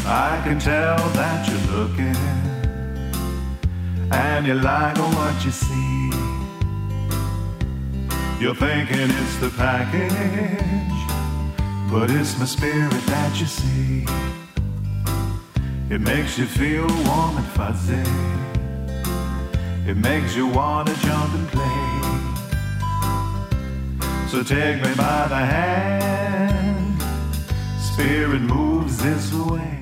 I can tell that you're looking, and you like what you see. You're thinking it's the package, but it's my spirit that you see. It makes you feel warm and fuzzy. It makes you wanna jump and play. So take me by the hand. Spirit moves this way.